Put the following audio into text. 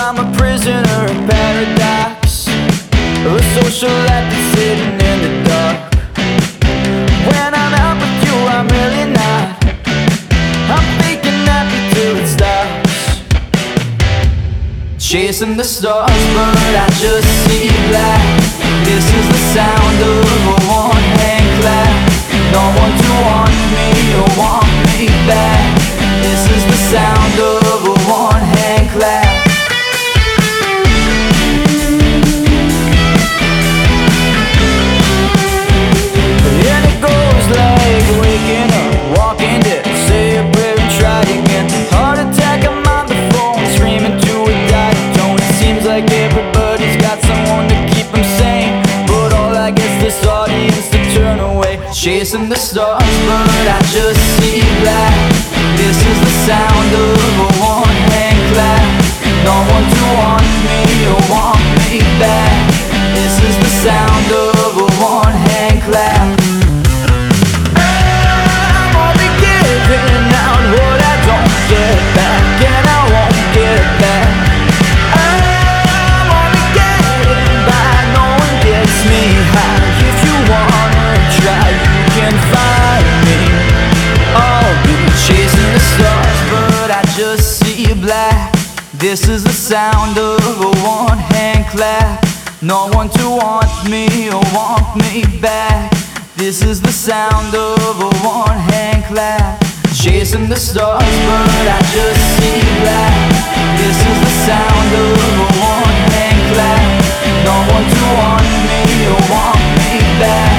I'm a prisoner of paradise, a social act that's sitting in the dark. When I'm out with you, I'm really not. I'm faking happy till it stops. Chasing the stars, but I just see black. This is the sound of a one-hand clap. No one to want me or want me back. This is the sound of a one-hand clap. And it goes like waking up, walking dead, say a prayer and try again. Heart attack, I'm on the phone, screaming to a diatone. It seems like everybody's got someone to keep them sane, but all I get's this audience to turn away. Chasing the stars, but I just see black. This is the sound of a one-hand clap. No one to want me or want me back. This is the sound of a one-hand clap. I'm only giving out what I don't get back, and I won't get back. I'm only getting by, no one gets me high. If you wanna try, you can find me. I'll be chasing the stars, but I just see black. This is the sound of a one-hand clap. No one to want me or want me back. This is the sound of a one-hand clap. Chasing the stars, but I just see black. This is the sound of a one-hand clap. No one to want me or want me back.